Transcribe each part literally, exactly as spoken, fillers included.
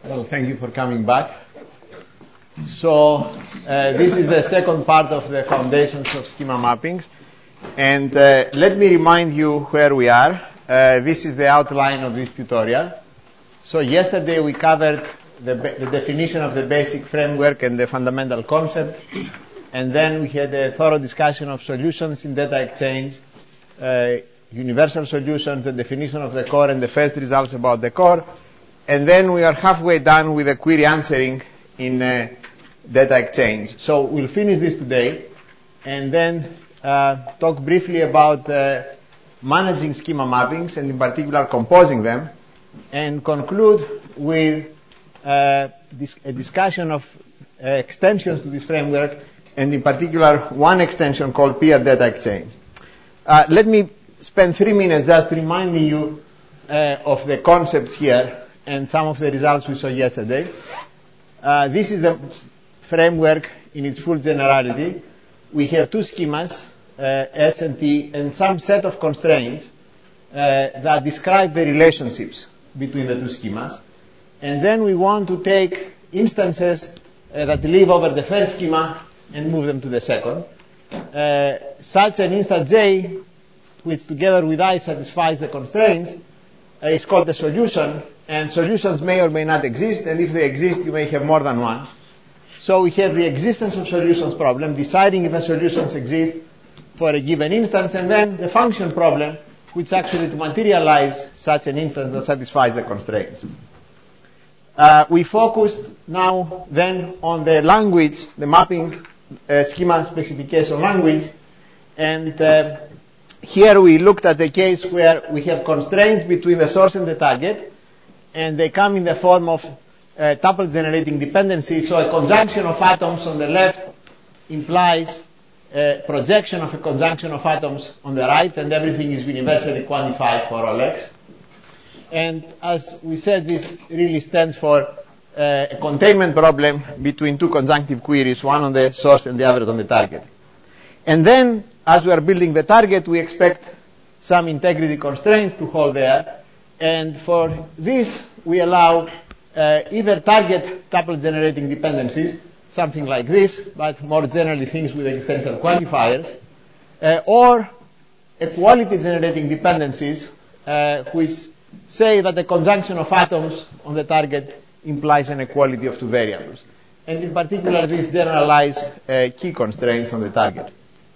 Well, thank you for coming back. So, uh, this is the second part of the foundations of schema mappings. And uh, let me remind you where we are. Uh, this is the outline of this tutorial. So yesterday we covered the, the definition of the basic framework and the fundamental concepts. And then we had a thorough discussion of solutions in data exchange, uh, universal solutions, the definition of the core, and the first results about the core. And then we are halfway done with the query answering in uh, data exchange. So we'll finish this today and then uh, talk briefly about uh, managing schema mappings and in particular composing them, and conclude with uh, this, a discussion of uh, extensions to this framework, and in particular one extension called peer data exchange. Uh, let me spend three minutes just reminding you uh, of the concepts here and some of the results we saw yesterday. Uh, this is the framework in its full generality. We have two schemas, uh, S and T, and some set of constraints uh, that describe the relationships between the two schemas. And then we want to take instances uh, that live over the first schema and move them to the second. Uh, such an instance J, which together with I satisfies the constraints, uh, is called the solution. And solutions may or may not exist, and if they exist, you may have more than one. So we have the existence of solutions problem, deciding if a solutions exist for a given instance, and then the function problem, which actually to materialize such an instance that satisfies the constraints. Uh, we focused now then on the language, the mapping uh, schema specification language, and uh, here we looked at the case where we have constraints between the source and the target, and they come in the form of uh, tuple generating dependency. So a conjunction of atoms on the left implies a projection of a conjunction of atoms on the right, and everything is universally quantified for all x. And as we said, this really stands for uh, a containment problem between two conjunctive queries, one on the source and the other on the target. And then, as we are building the target, we expect some integrity constraints to hold there. And for this, we allow uh, either target tuple generating dependencies, something like this, but more generally things with existential quantifiers, uh, or equality generating dependencies, uh, which say that the conjunction of atoms on the target implies an equality of two variables. And in particular, these generalize uh, key constraints on the target.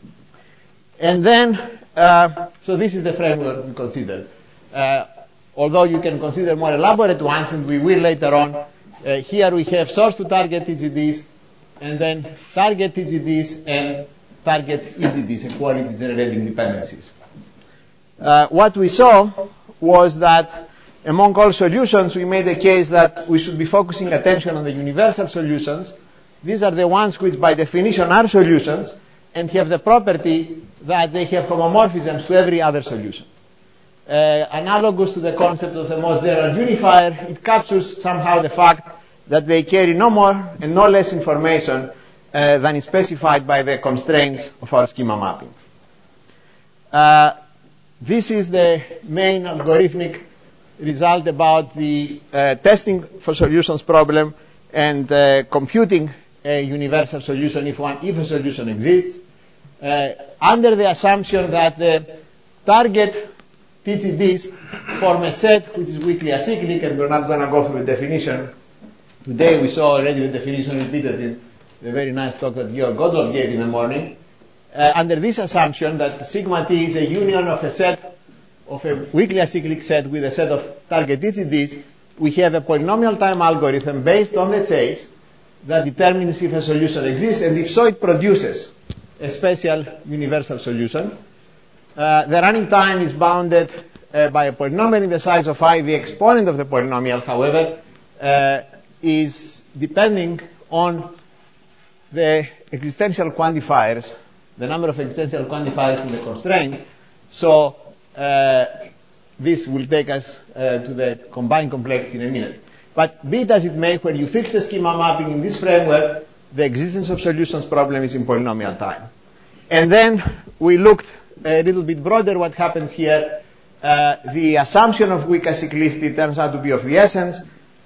And then, uh, so this is the framework we considered. Uh, Although you can consider more elaborate ones, and we will later on. Uh, here we have source to target T G Ds, and then target T G Ds and target E G Ds, equality generating dependencies. Uh, what we saw was that among all solutions, we made a case that we should be focusing attention on the universal solutions. These are the ones which by definition are solutions and have the property that they have homomorphisms to every other solution. Uh, analogous to the concept of the most general unifier, it captures somehow the fact that they carry no more and no less information uh, than is specified by the constraints of our schema mapping. Uh, this is the main algorithmic result about the uh, testing for solutions problem and uh, computing a universal solution if one if a solution exists, uh, under the assumption that the target T G Ds form a set which is weakly acyclic, and we're not going to go through the definition. Today we saw already the definition repeated in the very nice talk that Georg Gottlob gave in the morning. Uh, under this assumption that sigma T is a union of a set, of a weakly acyclic set with a set of target T G Ds, we have a polynomial time algorithm based on the chase that determines if a solution exists, and if so, it produces a special universal solution. Uh, the running time is bounded uh, by a polynomial in the size of I. The exponent of the polynomial, however, uh, is depending on the existential quantifiers, the number of existential quantifiers in the constraints. So uh, this will take us uh, to the combined complexity in a minute. But be it as it may, when you fix the schema mapping in this framework, the existence of solutions problem is in polynomial time. And then we looked a little bit broader what happens here. Uh, the assumption of weak acyclicity turns out to be of the essence.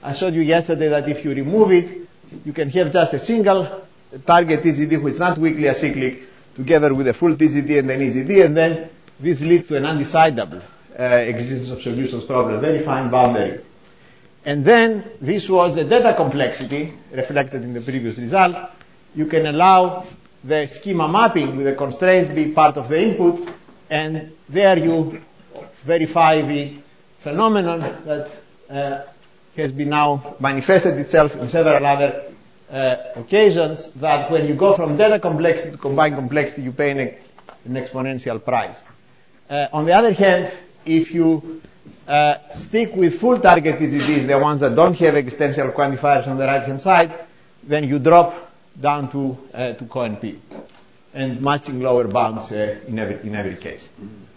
I showed you yesterday that if you remove it, you can have just a single target T Z D which is not weakly acyclic together with a full T Z D and an E Z D, and then this leads to an undecidable uh, existence of solutions problem, very fine boundary. And then this was the data complexity reflected in the previous result. You can allow the schema mapping with the constraints be part of the input, and there you verify the phenomenon that uh, has been now manifested itself in several other uh, occasions, that when you go from data complexity to combined complexity, you pay an, an exponential price. Uh, on the other hand, if you uh, stick with full target T Z Ds, the ones that don't have existential quantifiers on the right-hand side, then you drop down to uh, to Cohen P, and matching lower bounds uh, in every in every case.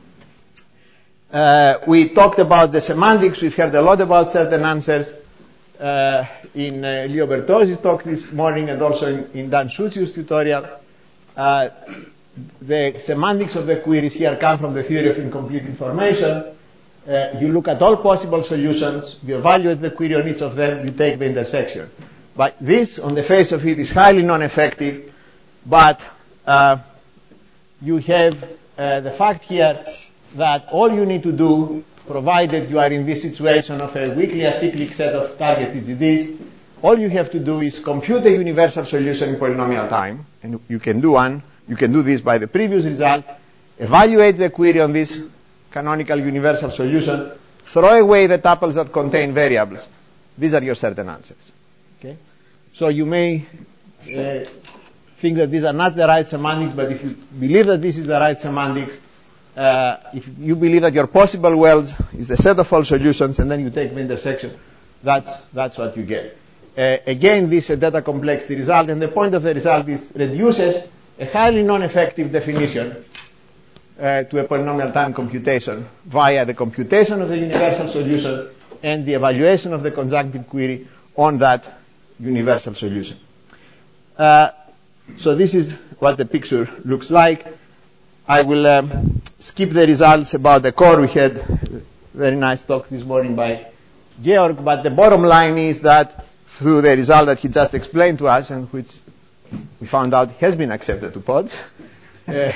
Uh, we talked about the semantics. We've heard a lot about certain answers uh, in uh, Leo Bertozzi's talk this morning, and also in, in Dan Shuciu's tutorial. Uh, the semantics of the queries here come from the theory of incomplete information. Uh, you look at all possible solutions, you evaluate the query on each of them, you take the intersection. But this, on the face of it, is highly non-effective, but uh, you have uh, the fact here that all you need to do, provided you are in this situation of a weakly acyclic set of target T Z Ds, all you have to do is compute a universal solution in polynomial time, and you can do one. You can do this by the previous result, evaluate the query on this canonical universal solution, throw away the tuples that contain variables. These are your certain answers. Okay? So you may uh, think that these are not the right semantics, but if you believe that this is the right semantics, uh, if you believe that your possible worlds is the set of all solutions, and then you take the intersection, that's, that's what you get. Uh, again, this is a data complexity result, and the point of the result is reduces a highly non-effective definition uh, to a polynomial time computation via the computation of the universal solution and the evaluation of the conjunctive query on that universal solution. Uh, so this is what the picture looks like. I will um, skip the results about the core. We had a very nice talk this morning by Georg, but the bottom line is that through the result that he just explained to us, and which we found out has been accepted to pods. Uh,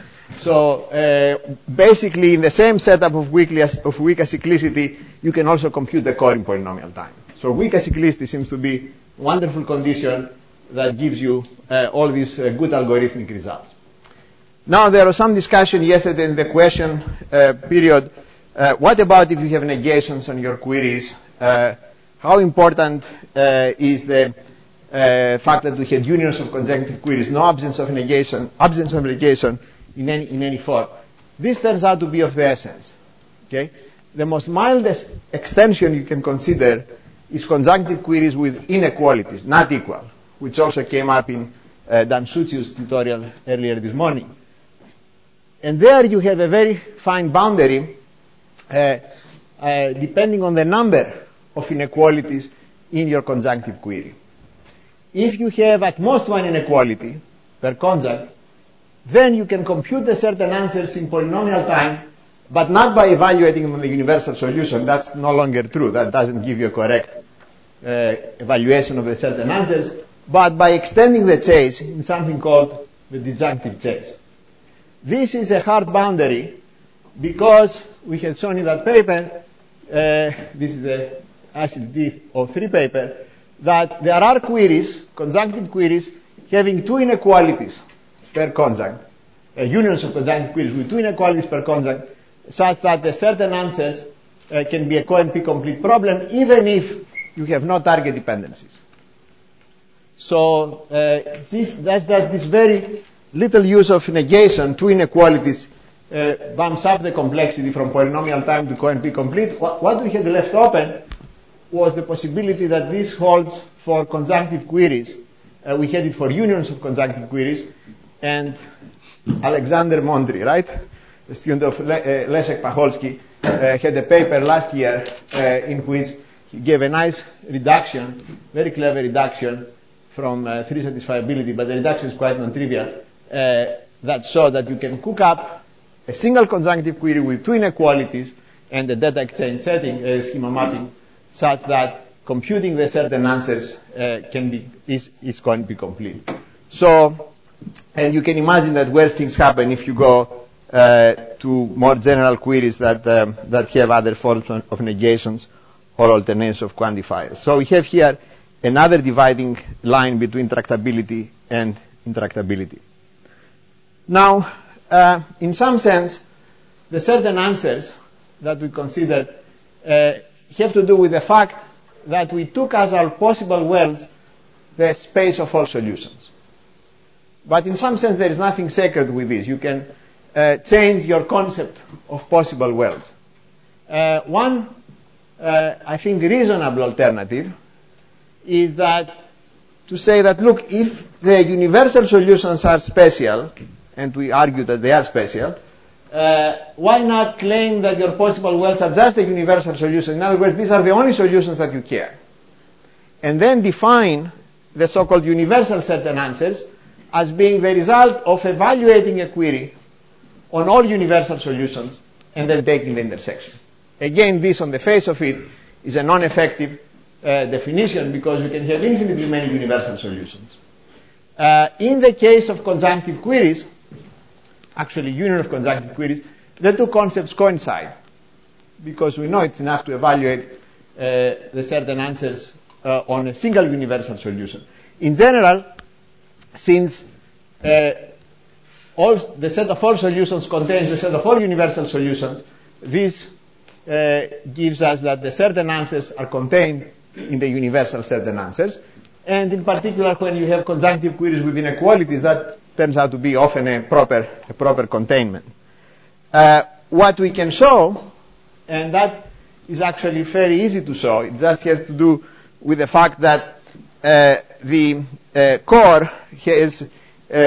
so uh, basically, in the same setup of, weakly, of weak acyclicity, you can also compute the core in polynomial time. So weak acyclicity seems to be a wonderful condition that gives you uh, all these uh, good algorithmic results. Now, there was some discussion yesterday in the question uh, period. Uh, what about if you have negations on your queries? Uh, how important uh, is the Uh, fact that we had unions of conjunctive queries, no absence of negation, absence of negation in any in any form. This turns out to be of the essence. Okay, the most mildest extension you can consider is conjunctive queries with inequalities, not equal, which also came up in uh, Dan Shuciu's tutorial earlier this morning. And there you have a very fine boundary, uh, uh, depending on the number of inequalities in your conjunctive query. If you have at most one inequality per conjunct, then you can compute the certain answers in polynomial time, but not by evaluating them on the universal solution. That's no longer true. That doesn't give you a correct uh, evaluation of the certain answers, but by extending the chase in something called the disjunctive chase. This is a hard boundary because we had shown in that paper, uh, this is the acid D O three paper, that there are queries, conjunctive queries, having two inequalities per conjunct, uh, unions of conjunctive queries with two inequalities per conjunct, such that the certain answers uh, can be a Cohen P complete problem, even if you have no target dependencies. So uh, this, that's, that's this very little use of negation, two inequalities, uh, bumps up the complexity from polynomial time to Cohen P complete. What, what we had left open was the possibility that this holds for conjunctive queries. Uh, we had it for unions of conjunctive queries, and Alexander Mondry, right, a student of Le- uh, Leszek Pacholski, uh, had a paper last year uh, in which he gave a nice reduction, very clever reduction from uh, three satisfiability, but the reduction is quite non-trivial, uh, that showed that you can cook up a single conjunctive query with two inequalities and a data exchange setting, uh, schema mapping, such that computing the certain answers uh, can be is, is going to be complete. So, and you can imagine that worse things happen if you go uh, to more general queries that um, that have other forms of negations or alternates of quantifiers. So we have here another dividing line between tractability and intractability. Now, uh, in some sense, the certain answers that we considered uh, have to do with the fact that we took as our possible worlds the space of all solutions. But in some sense, there is nothing sacred with this. You can uh, change your concept of possible worlds. Uh, one, uh, I think, reasonable alternative is that to say that, look, if the universal solutions are special, and we argue that they are special, uh, why not claim that your possible worlds are just the universal solutions? In other words, these are the only solutions that you care. And then define the so-called universal certain answers as being the result of evaluating a query on all universal solutions and then taking the intersection. Again, this on the face of it is a non-effective uh, definition because you can have infinitely many universal solutions. Uh, in the case of conjunctive queries, actually union of conjunctive queries, the two concepts coincide because we know it's enough to evaluate uh, the certain answers uh, on a single universal solution. In general, since uh, all the set of all solutions contains the set of all universal solutions, this uh, gives us that the certain answers are contained in the universal certain answers. And in particular, when you have conjunctive queries with inequalities, that turns out to be often a proper, a proper containment. Uh, what we can show, and that is actually very easy to show, it just has to do with the fact that uh, the uh, core has, uh,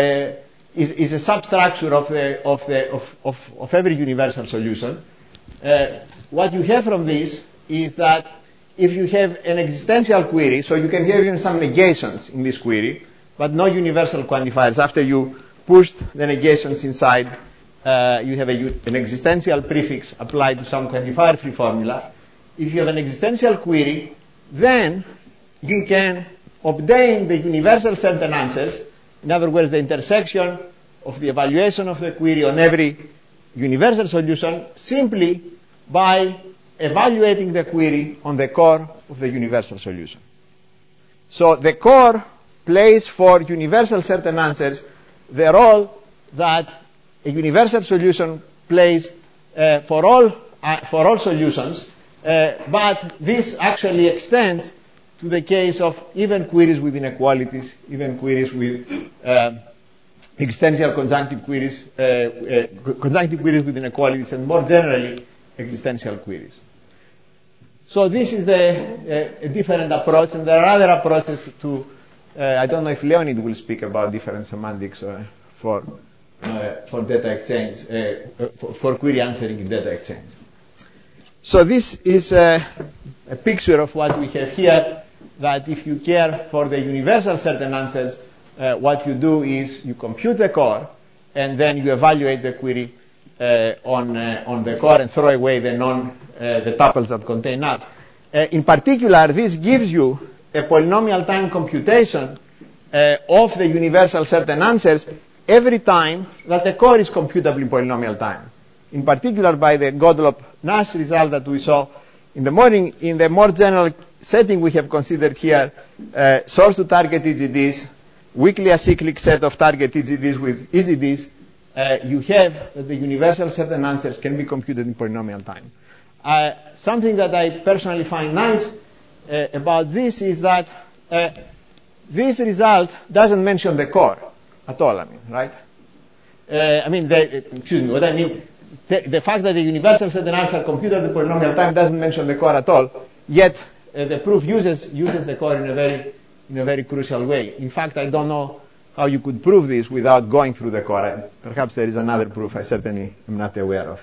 is, is a substructure of, the, of, the, of, of, of every universal solution. Uh, what you have from this is that if you have an existential query, so you can have even some negations in this query, but no universal quantifiers. After you pushed the negations inside, uh, you have a, an existential prefix applied to some quantifier-free formula. If you have an existential query, then you can obtain the universal certain answers. In other words, the intersection of the evaluation of the query on every universal solution simply by evaluating the query on the core of the universal solution. So the core plays for universal certain answers the role that a universal solution plays uh, for all uh, for all solutions, uh, but this actually extends to the case of even queries with inequalities, even queries with uh, existential conjunctive queries, uh, uh, conjunctive queries with inequalities, and more generally existential queries. So this is a, a, a different approach, and there are other approaches to, uh, I don't know if Leonid will speak about different semantics uh, for, uh, for data exchange, uh, for, for query answering in data exchange. So this is a, a picture of what we have here, that if you care for the universal certain answers, uh, what you do is you compute the core, and then you evaluate the query uh, on, uh, on the core and throw away the non Uh, the tuples that contain null. Uh, in particular, this gives you a polynomial time computation uh, of the universal certain answers every time that the core is computable in polynomial time. In particular, by the Gottlob-Nash result that we saw in the morning, in the more general setting we have considered here, uh, source to target E G Ds, weakly acyclic set of target E G Ds with E G Ds, uh, you have that the universal certain answers can be computed in polynomial time. Uh, something that I personally find nice uh, about this is that uh, this result doesn't mention the core at all, I mean, right? Uh, I mean, the, excuse me, what I mean, the, the fact that the universal certain answers are computed in polynomial time doesn't mention the core at all, yet uh, the proof uses, uses the core in a very, in a very crucial way. In fact, I don't know how you could prove this without going through the core. Perhaps there is another proof I certainly am not aware of.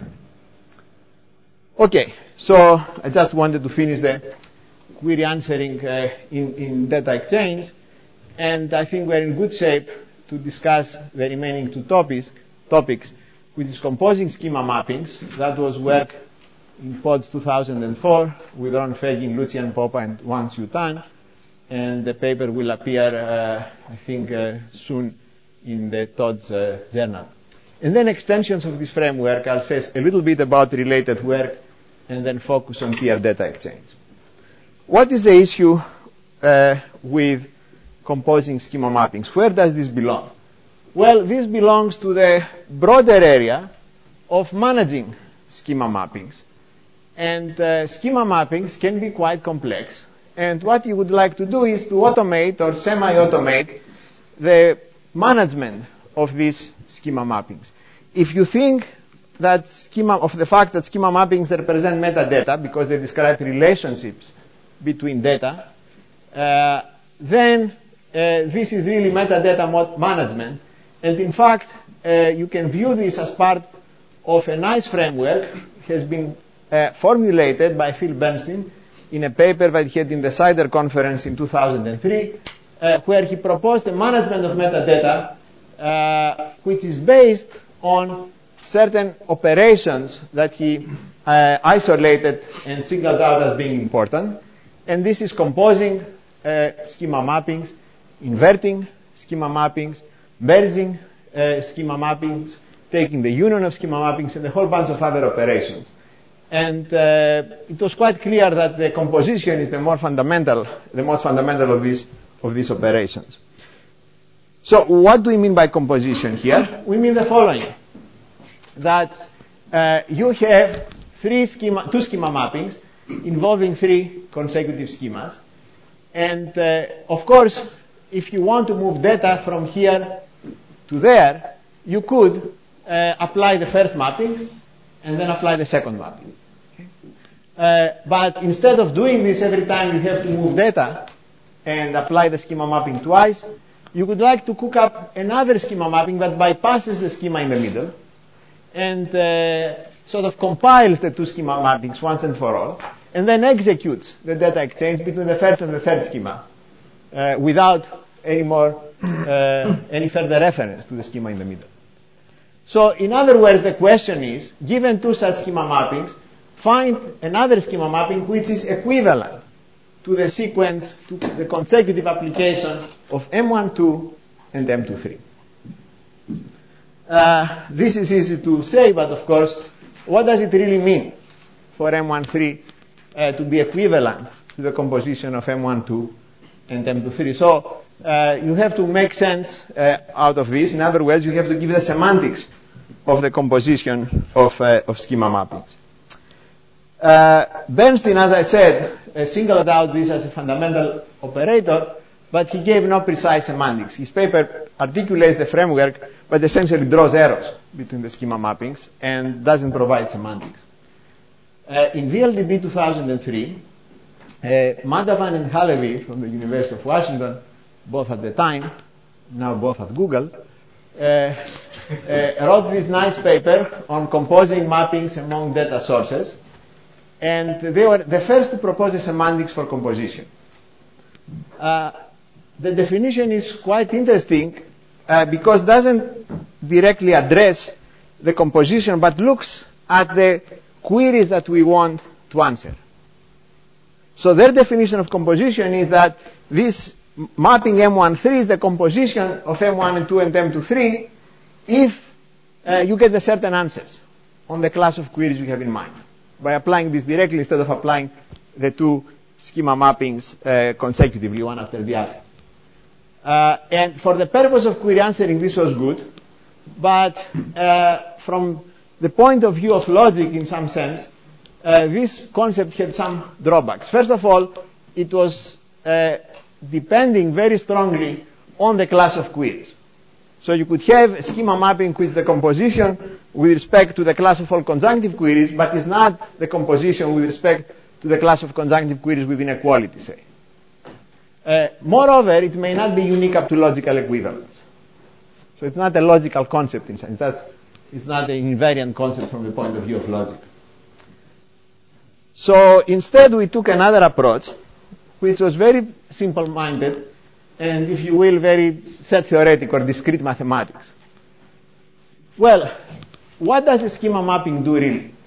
Okay, so I just wanted to finish the query answering uh, in, in data exchange, and I think we're in good shape to discuss the remaining two topics, topics, which is composing schema mappings. That was work in PODS two thousand four with Ron Fagin, Lucian Popa, and Wang Xiu Tan. And the paper will appear, uh, I think, uh, soon in the Todd's uh, journal. And then extensions of this framework, I'll say a little bit about related work and then focus on peer data exchange. What is the issue uh, with composing schema mappings? Where does this belong? Well, this belongs to the broader area of managing schema mappings. And uh, schema mappings can be quite complex. And what you would like to do is to automate or semi-automate the management of these schema mappings. If you think that schema of the fact that schema mappings represent metadata because they describe relationships between data, uh, then uh, this is really metadata management. And in fact, uh, you can view this as part of a nice framework. It has been uh, formulated by Phil Bernstein in a paper that he had in the CIDR conference in two thousand three, uh, where he proposed a management of metadata uh, which is based on certain operations that he uh, isolated and singled out as being important. And this is composing uh, schema mappings, inverting schema mappings, merging uh, schema mappings, taking the union of schema mappings, and a whole bunch of other operations. And uh, it was quite clear that the composition is the more fundamental, the most fundamental of these of these operations. So what do we mean by composition here? We mean the following: that uh, you have three schema, two schema mappings involving three consecutive schemas, and uh, of course, if you want to move data from here to there, you could uh, apply the first mapping and then apply the second mapping. Okay? Uh, but instead of doing this every time you have to move data and apply the schema mapping twice, you would like to cook up another schema mapping that bypasses the schema in the middle and uh, sort of compiles the two schema mappings once and for all, and then executes the data exchange between the first and the third schema uh, without any more, uh, any further reference to the schema in the middle. So in other words, the question is, given two such schema mappings, find another schema mapping which is equivalent to the sequence, to the consecutive application of M one two and M two three. Uh, this is easy to say, but of course, what does it really mean for M one three uh, to be equivalent to the composition of M one two and M two three? So uh, you have to make sense uh, out of this. In other words, you have to give the semantics of the composition of, uh, of schema mappings. Uh, Bernstein, as I said, uh, singled out this as a fundamental operator, but he gave no precise semantics. His paper articulates the framework, but essentially draws arrows between the schema mappings and doesn't provide semantics. Uh, in V L D B two thousand three, uh, Madhavan and Halevi from the University of Washington, both at the time, now both at Google, uh, uh, wrote this nice paper on composing mappings among data sources. And they were the first to propose a semantics for composition. Uh, the definition is quite interesting uh, because it doesn't directly address the composition, but looks at the queries that we want to answer. So their definition of composition is that this mapping M one three is the composition of M one and two and M two three if uh, you get the certain answers on the class of queries you have in mind, by applying this directly instead of applying the two schema mappings uh, consecutively, one after the other. Uh, and for the purpose of query answering, this was good. But uh, from the point of view of logic, in some sense, uh, this concept had some drawbacks. First of all, it was uh, depending very strongly on the class of queries. So you could have a schema mapping which is the composition with respect to the class of all conjunctive queries, but is not the composition with respect to the class of conjunctive queries with inequality, say. Uh, moreover, it may not be unique up to logical equivalence. So it's not a logical concept in sense. That's, it's not an invariant concept from the point of view of logic. So instead we took another approach, which was very simple-minded, and if you will, very set theoretic or discrete mathematics. Well, what does a schema mapping do really?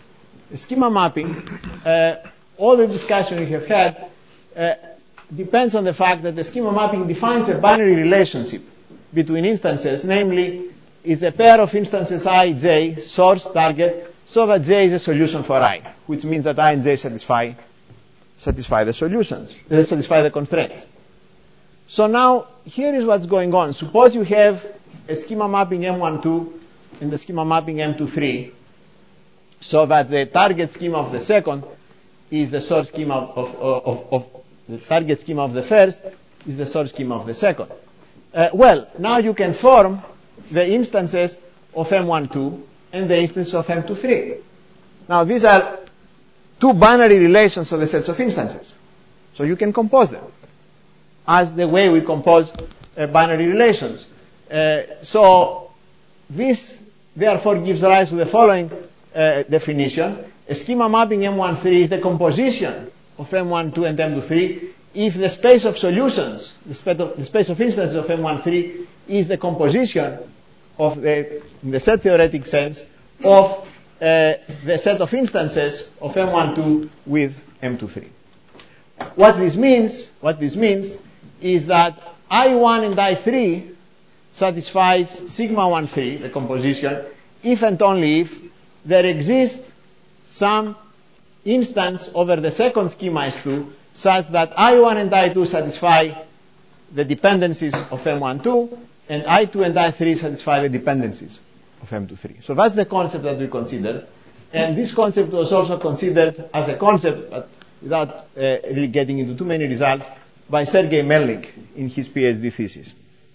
a schema mapping, uh, all the discussion we have had uh, depends on the fact that the schema mapping defines a binary relationship between instances, namely, is a pair of instances I, j, source, target, so that j is a solution for I, which means that I and j satisfy satisfy the solutions, they satisfy the constraints. So now, here is what's going on. Suppose you have a schema mapping M one two and the schema mapping M two three, so that the target schema of the second is the source schema of, of, of, of the target schema of the first is the source schema of the second. Uh, well, now you can form the instances of M one two and the instances of M two three. Now, these are two binary relations of the sets of instances. So you can compose them as the way we compose uh, binary relations. Uh, so this, therefore, gives rise to the following uh, definition. A schema mapping M one three is the composition of M one two and M two three if the space of solutions, the space of, the space of instances of M one three is the composition of the, in the set theoretic sense, of uh, the set of instances of M one two with M two three. What this means, what this means is that I one and I three satisfies sigma one three, the composition, if and only if there exists some instance over the second schema S two such that I one and I two satisfy the dependencies of M one two and I two and I three satisfy the dependencies of M two three. So that's the concept that we considered. And this concept was also considered as a concept, but without uh, really getting into too many results, by Sergei Melnik in his PhD thesis.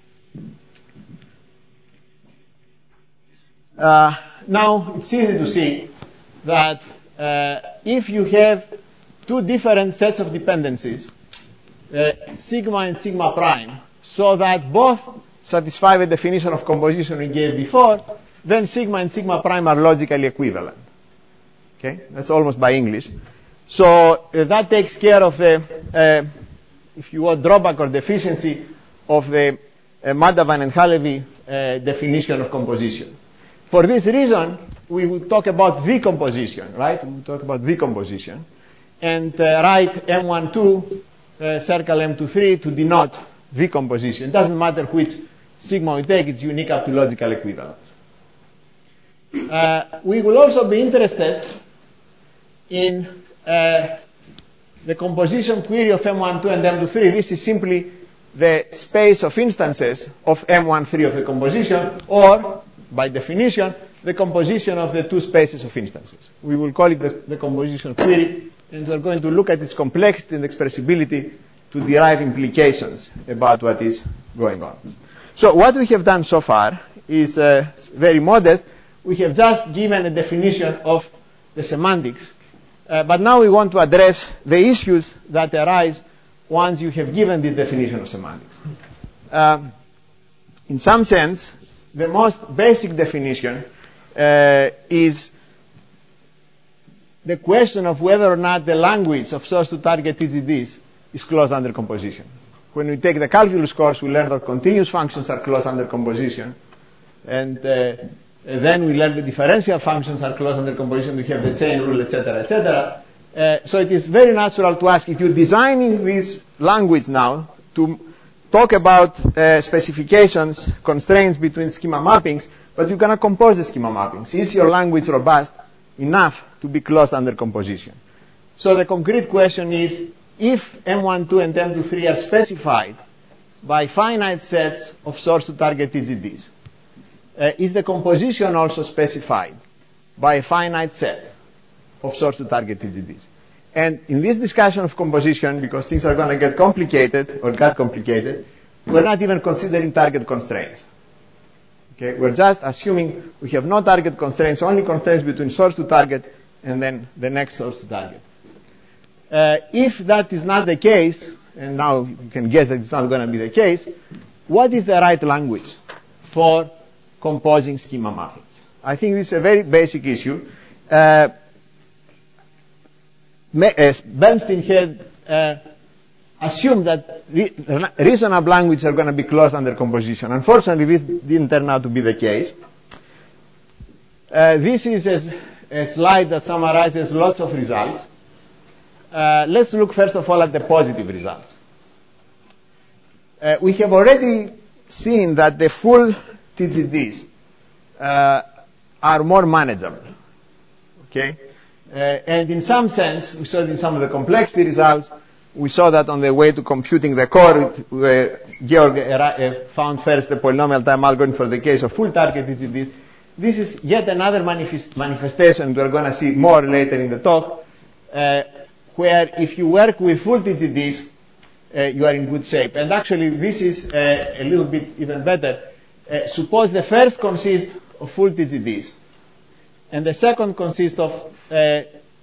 Uh, now, it's easy to see that uh, if you have two different sets of dependencies, uh, sigma and sigma prime, so that both satisfy the definition of composition we gave before, then sigma and sigma prime are logically equivalent. Okay? That's almost by English. So uh, that takes care of the, uh, if you want, drawback or deficiency of the uh, Madhavan and Halevi uh, definition of composition. For this reason, we would talk about V composition, right? We would talk about V composition. And uh, write M one two, uh, circle M two three to denote V composition. It doesn't matter which sigma we take, it's unique up to logical equivalence. Uh, we will also be interested in uh, the composition query of M one two and M two three. This is simply the space of instances of M one three of the composition, or, by definition, the composition of the two spaces of instances. We will call it the, the composition query, and we're going to look at its complexity and expressibility to derive implications about what is going on. So what we have done so far is uh, very modest. We have just given a definition of the semantics, uh, but now we want to address the issues that arise once you have given this definition of semantics. Uh, in some sense, the most basic definition uh, is the question of whether or not the language of source-to-target T G Ds is closed under composition. When we take the calculus course, we learn that continuous functions are closed under composition. And uh, then we learn the differential functions are closed under composition. We have the chain rule, et cetera, et cetera. Uh, so it is very natural to ask, if you're designing this language now to talk about uh, specifications, constraints between schema mappings, but you're going to compose the schema mappings. Is your language robust enough to be closed under composition? So the concrete question is, if M one two and M two three are specified by finite sets of source-to-target T G Ds, uh, is the composition also specified by a finite set of source-to-target T G Ds? And in this discussion of composition, because things are going to get complicated, or got complicated, we're not even considering target constraints. Okay? We're just assuming we have no target constraints, only constraints between source to target and then the next source to target. Uh, if that is not the case, and now you can guess that it's not going to be the case, what is the right language for composing schema mappings? I think this is a very basic issue. Uh, Bernstein had uh, assumed that re- reasonable languages are going to be closed under composition. Unfortunately, this didn't turn out to be the case. Uh, this is a, a slide that summarizes lots of results. Uh, let's look first of all at the positive results. Uh, we have already seen that the full T G Ds uh, are more manageable. Okay? Uh, and in some sense, we saw it in some of the complexity results. We saw that on the way to computing the core, where Georg uh, found first the polynomial time algorithm for the case of full target T G Ds. This is yet another manifest manifestation we're going to see more later in the talk, uh, where if you work with full T G Ds, uh, you are in good shape. And actually, this is uh, a little bit even better. Uh, suppose the first consists of full T G Ds, and the second consists of uh,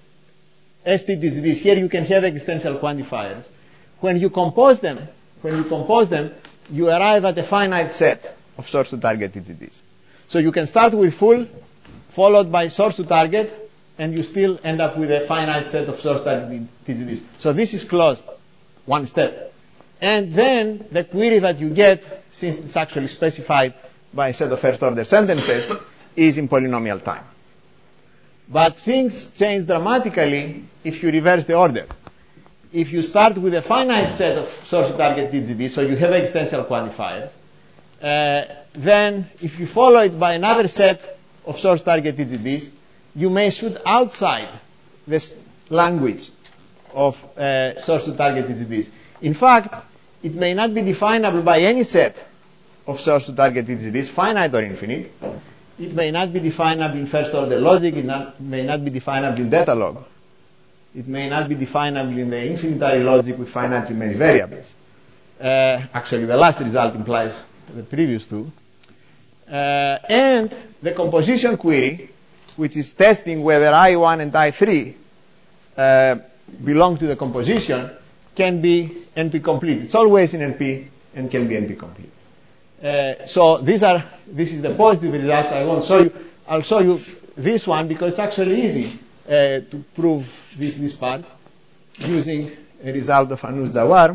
S T T G Ds. Here you can have existential quantifiers. When you compose them, when you compose them, you arrive at a finite set of source to target T G Ds. So you can start with full, followed by source to target, and you still end up with a finite set of source target T G Ds. So this is closed, one step. And then the query that you get, since it's actually specified by a set of first order sentences, is in polynomial time. But things change dramatically if you reverse the order. If you start with a finite set of source to target T G Ds, so you have existential quantifiers, uh, then if you follow it by another set of source target T G Ds, you may shoot outside this language of uh, source to target T G Ds. In fact, it may not be definable by any set of source to target T G Ds, finite or infinite. It may not be definable in first order logic. It not, may not be definable in data log. It may not be definable in the infinitary logic with finitely many variables. Uh, actually, the last result implies the previous two. Uh, and the composition query, which is testing whether I one and I three uh, belong to the composition, can be N P complete. It's always in N P and can be N P complete. Uh, so these are, this is the positive results. I won't show you. I'll show you this one because it's actually easy uh, to prove this, this part using a result of Anush Dawar.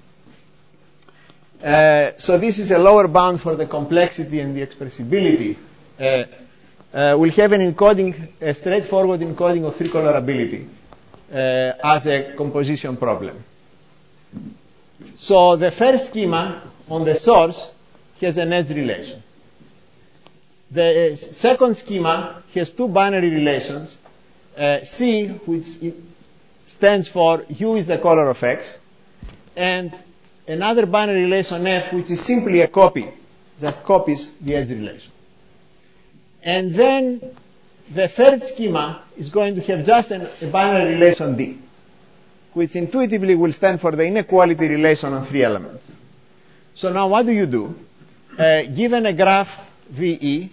Uh, so this is a lower bound for the complexity and the expressibility. Uh, uh, we'll have an encoding, a straightforward encoding of three colorability uh, as a composition problem. So the first schema on the source has an edge relation. The second schema has two binary relations, uh, C, which stands for U is the color of X, and another binary relation F, which is simply a copy, just copies the edge relation. And then the third schema is going to have just an, a binary relation D, which intuitively will stand for the inequality relation on three elements. So now what do you do? Uh, given a graph V E,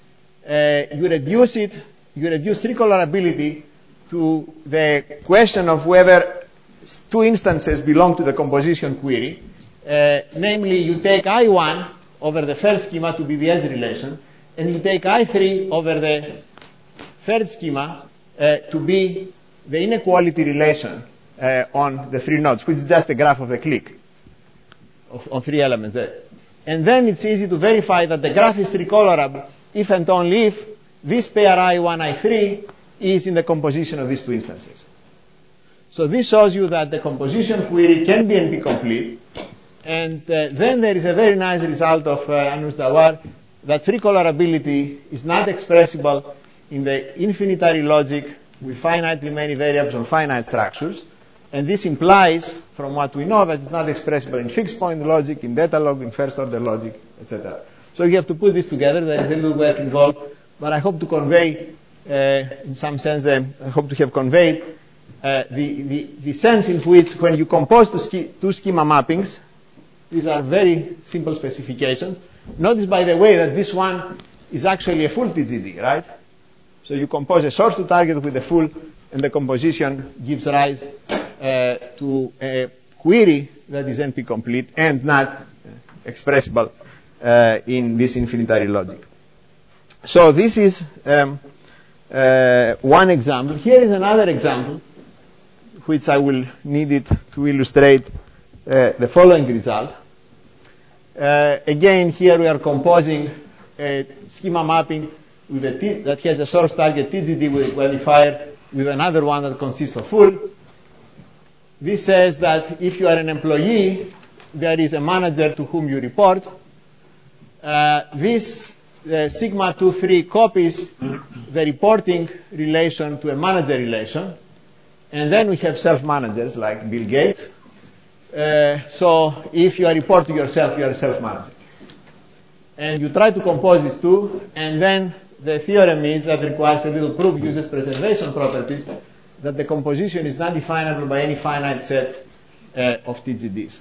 uh, you reduce it, you reduce recolorability to the question of whether two instances belong to the composition query. Uh, namely, you take I one over the first schema to be the edge relation, and you take I three over the third schema uh, to be the inequality relation uh, on the three nodes, which is just a graph of the clique of, of three elements there. And then it's easy to verify that the graph is recolorable if and only if this pair I one, I three is in the composition of these two instances. So this shows you that the composition query can be N P complete. And uh, then there is a very nice result of uh, Anush Dawar that recolorability is not expressible in the infinitary logic with finitely many variables on finite structures. And this implies, from what we know, that it's not expressible in fixed point logic, in data log, in first order logic, et cetera. So you have to put this together. There is a little work involved, but I hope to convey, uh, in some sense, the, I hope to have conveyed uh, the, the, the sense in which, when you compose two, sch two schema mappings, these are very simple specifications. Notice, by the way, that this one is actually a full T G D, right? So you compose a source to target with a full, and the composition gives rise Uh, to a query that is N P complete and not uh, expressible uh, in this infinitary logic. So this is um, uh, one example. Here is another example, which I will need it to illustrate uh, the following result. Uh, again, here we are composing a schema mapping with a T, that has a source target T Z D with a qualifier with another one that consists of full. This says that if you are an employee, there is a manager to whom you report. Uh, this uh, sigma two three copies the reporting relation to a manager relation. And then we have self-managers like Bill Gates. Uh, so if you are reporting yourself, you are a self-manager. And you try to compose these two, and then the theorem is that requires a little proof, uses preservation properties, that the composition is not definable by any finite set uh, of T G Ds.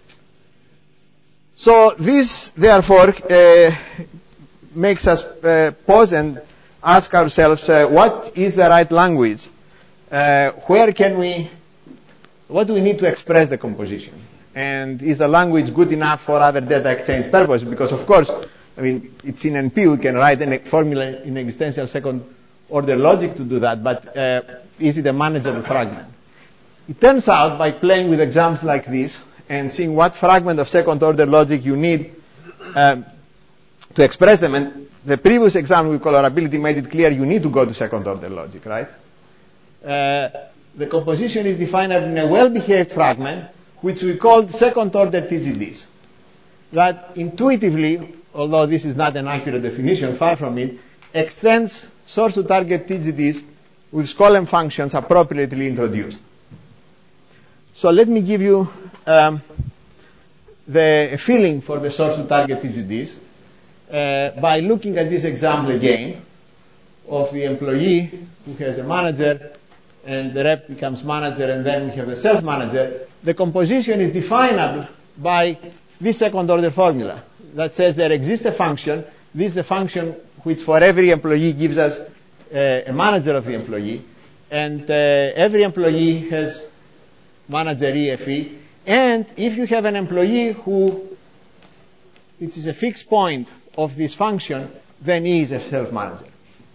So this, therefore, uh, makes us uh, pause and ask ourselves, uh, what is the right language? Uh, where can we, what do we need to express the composition? And is the language good enough for other data exchange purposes? Because, of course, I mean, it's in N P, we can write a formula in existential second order logic to do that, but uh, is it a manageable fragment? It turns out, by playing with examples like this and seeing what fragment of second order logic you need um, to express them, and the previous example with colorability made it clear you need to go to second order logic, right? Uh, the composition is definable in a well-behaved fragment, which we call second-order T G Ds. That intuitively, although this is not an accurate definition, far from it, extends source-to-target T G Ds with Skolem functions appropriately introduced. So let me give you um, the feeling for the source-to-target T G Ds uh, by looking at this example again of the employee who has a manager, and the rep becomes manager, and then we have a self-manager. The composition is definable by this second-order formula that says there exists a function. This is the function which for every employee gives us uh, a manager of the employee, and uh, every employee has manager E F E. And if you have an employee who, which is a fixed point of this function, then he is a self-manager.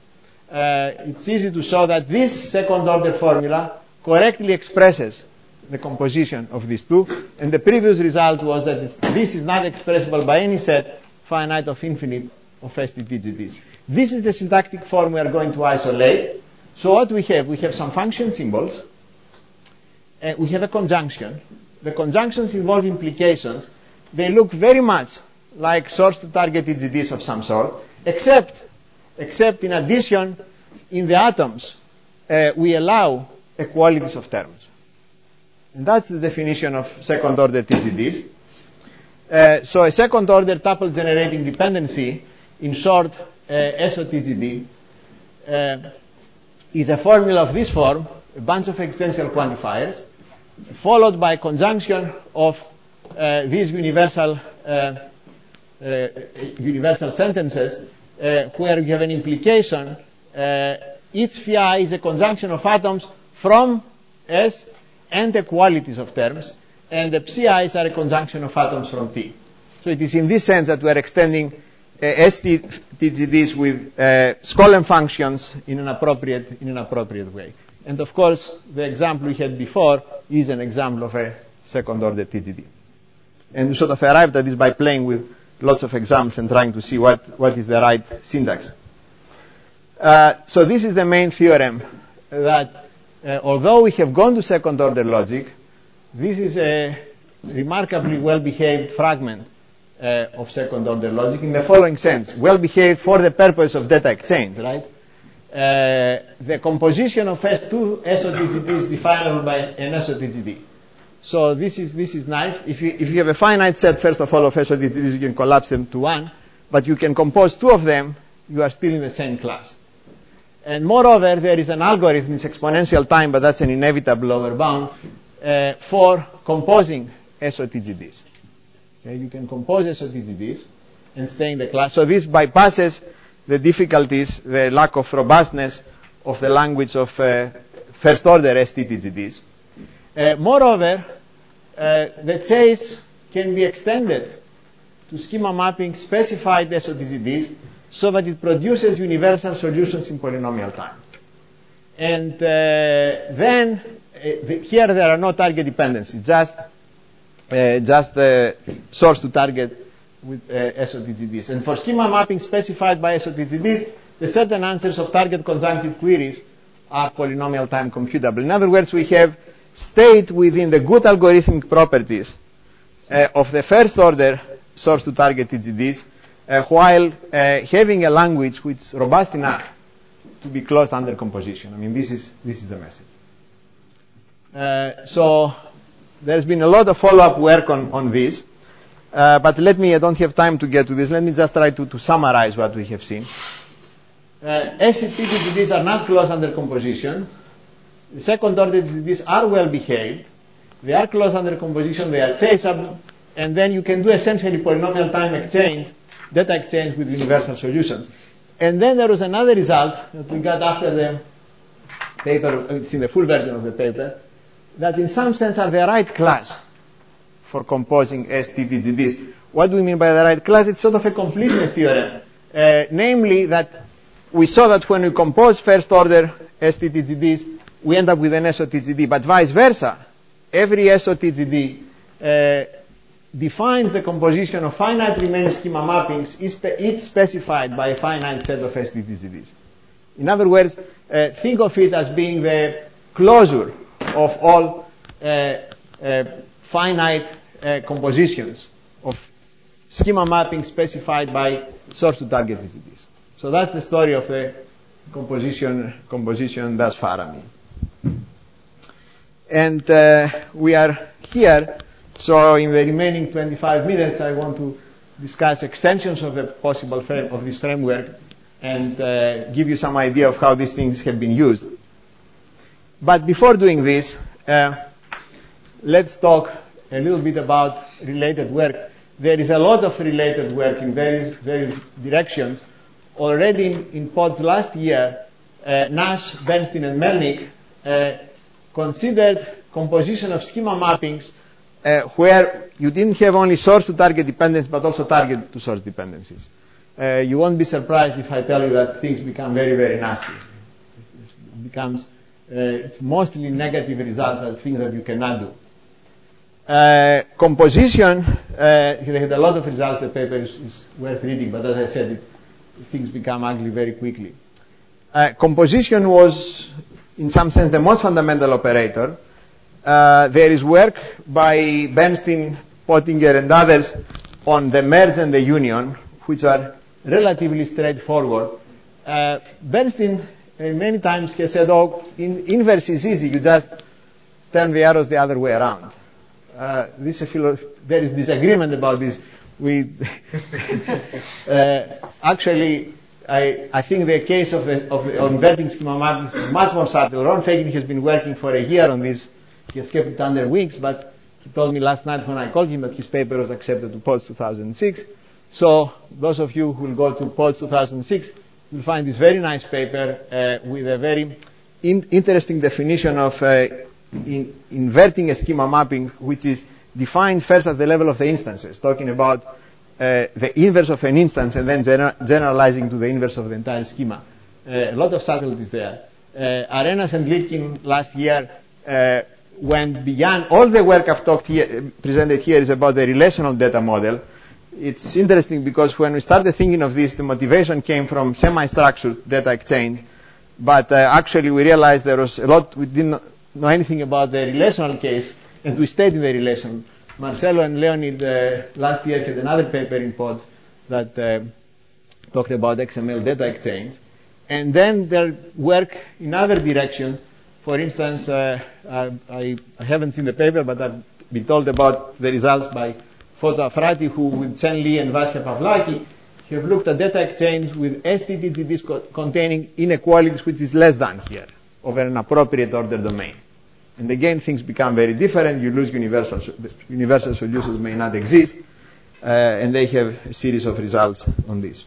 Uh, it's easy to show that this second-order formula correctly expresses the composition of these two, and the previous result was that it's, this is not expressible by any set finite of infinite of S T T G Ds. This is the syntactic form we are going to isolate. So what we have, we have some function symbols, and we have a conjunction. The conjunctions involve implications. They look very much like source-to-target T G Ds of some sort, except except in addition, in the atoms, uh, we allow equalities of terms. And that's the definition of second-order T G Ds. Uh, so a second-order tuple-generating dependency, in short, uh, S O T G D, uh, is a formula of this form, a bunch of existential quantifiers, followed by a conjunction of uh, these universal uh, uh, universal sentences, Uh, where you have an implication, uh, each phi is a conjunction of atoms from S and equalities of terms, and the psi's are a conjunction of atoms from T. So it is in this sense that we are extending uh, S T T G Ds with uh, Skolem functions in an appropriate in an appropriate way. And of course, the example we had before is an example of a second-order T G D. And we sort of arrived at this by playing with lots of examples and trying to see what, what is the right syntax. Uh, so this is the main theorem that uh, although we have gone to second-order logic, this is a remarkably well-behaved fragment uh, of second-order logic in the following sense. Well-behaved for the purpose of data exchange, right? Uh, the composition of S two S O T G D is definable by an S O T G D. So this is this is nice. If you if you have a finite set, first of all, of S O T G Ds, you can collapse them to one, but you can compose two of them, you are still in the same class. And moreover, there is an algorithm, it's exponential time, but that's an inevitable lower bound, uh, for composing S O T G Ds. Okay, you can compose S O T G Ds and stay in the class. So this bypasses the difficulties, the lack of robustness of the language of uh, first-order S T T G Ds. Uh, moreover, uh, the chase can be extended to schema mapping specified S O T G Ds so that it produces universal solutions in polynomial time. And uh, then, uh, the, here there are no target dependencies, just, uh, just uh, source to target with uh, S O T G Ds. And for schema mapping specified by S O T G Ds, the certain answers of target conjunctive queries are polynomial time computable. In other words, we have stayed within the good algorithmic properties uh, of the first order source to target T G Ds, uh, while uh, having a language which is robust enough to be closed under composition. I mean, this is this is the message. Uh, so there's been a lot of follow-up work on on this, uh, but let me. I don't have time to get to this. Let me just try to, to summarize what we have seen. Uh, S C T G Ds are not closed under composition. The second order T G Ds are well behaved. They are closed under composition. They are chaseable, and then you can do essentially polynomial time exchange, data exchange with universal solutions. And then there was another result that we got after the paper. It's in the full version of the paper, that in some sense are the right class for composing S T T G Ds. What do we mean by the right class? It's sort of a completeness theorem, uh, namely that we saw that when we compose first order S T T G Ds, we end up with an S O T G D, but vice versa. Every S O T G D uh, defines the composition of finite remaining schema mappings, each specified by a finite set of S T T G Ds. In other words, uh, think of it as being the closure of all uh, uh, finite uh, compositions of schema mapping specified by source to target T G Ds. So that's the story of the composition composition thus far. I mean. And uh, we are here. So in the remaining twenty-five minutes, I want to discuss extensions of the possible frame of this framework and uh, give you some idea of how these things have been used. But before doing this, uh, let's talk a little bit about related work. There is a lot of related work in various, various directions. Already in, in pods last year, uh, Nash, Bernstein, and Melnick uh, considered composition of schema mappings uh, where you didn't have only source-to-target dependence, but also target-to-source dependencies. Uh, you won't be surprised if I tell you that things become very, very nasty. It becomes, uh, it's mostly negative results of things that you cannot do. Uh, composition, uh, they had a lot of results. The paper is, is worth reading, but as I said, it, things become ugly very quickly. Uh, composition was, in some sense, the most fundamental operator. Uh, there is work by Bernstein, Pottinger, and others on the merge and the union, which are relatively straightforward. Uh, Bernstein uh, many times has said, oh, in, inverse is easy, you just turn the arrows the other way around. Uh, this is philo- there is disagreement about this. We uh, actually, I, I think the case of the of the inverting schema mapping is much more subtle. Ron Fagan has been working for a year on this. He has kept it under wings, but he told me last night when I called him that his paper was accepted to PODS two thousand six. So those of you who will go to PODS two thousand six will find this very nice paper uh, with a very in- interesting definition of uh, in inverting a schema mapping, which is defined first at the level of the instances, talking about uh, the inverse of an instance and then gener- generalizing to the inverse of the entire schema. Uh, a lot of subtleties there. Uh, Arenas and Litkin last year uh, went beyond. All the work I've talked here, presented here is about the relational data model. It's interesting because when we started thinking of this, the motivation came from semi-structured data exchange, but uh, actually we realized there was a lot, we didn't know anything about the relational case, and we stayed in the relation. Marcelo and Leonid uh, last year had another paper in PODS that uh, talked about X M L data exchange. And then there work in other directions. For instance, uh, I, I haven't seen the paper, but I've been told about the results by Foto Afrati, who with Chen Li and Vasya Pavlaki have looked at data exchange with S T T G Ds co- containing inequalities which is less than here, over an appropriate order domain. And again, things become very different. You lose universal, universal solutions may not exist, uh, and they have a series of results on this.